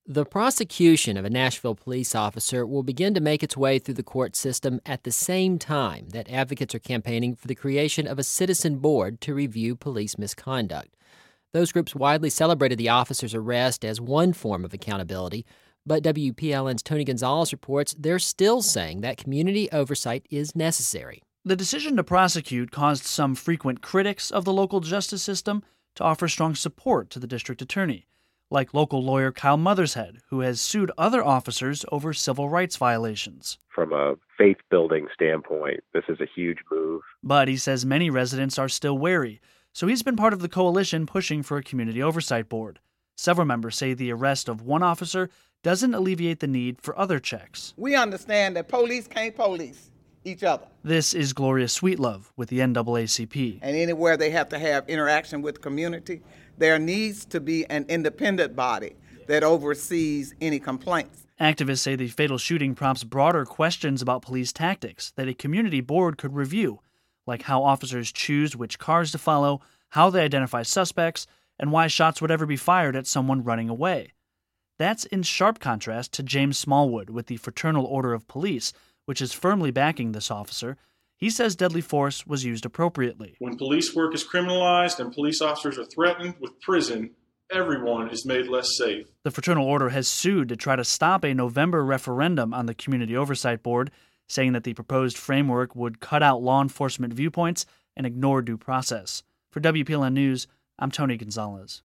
The prosecution of a Nashville police officer will begin to make its way through the court system at the same time that advocates are campaigning for the creation of a citizen board to review police misconduct. Those groups widely celebrated the officer's arrest as one form of accountability, but WPLN's Tony Gonzalez reports they're still saying that community oversight is necessary. The decision to prosecute caused some frequent critics of the local justice system to offer strong support to the district attorney, like local lawyer Kyle Mothershead, who has sued other officers over civil rights violations. From a faith-building standpoint, this is a huge move. But he says many residents are still wary, so he's been part of the coalition pushing for a community oversight board. Several members say the arrest of one officer doesn't alleviate the need for other checks. We understand that police can't police each other. This is Gloria Sweetlove with the NAACP. And anywhere they have to have interaction with the community, there needs to be an independent body that oversees any complaints. Activists say the fatal shooting prompts broader questions about police tactics that a community board could review, like how officers choose which cars to follow, how they identify suspects, and why shots would ever be fired at someone running away. That's in sharp contrast to James Smallwood with the Fraternal Order of Police, which is firmly backing this officer. He says deadly force was used appropriately. When police work is criminalized and police officers are threatened with prison, everyone is made less safe. The Fraternal Order has sued to try to stop a November referendum on the Community Oversight Board, saying that the proposed framework would cut out law enforcement viewpoints and ignore due process. For WPLN News, I'm Tony Gonzalez.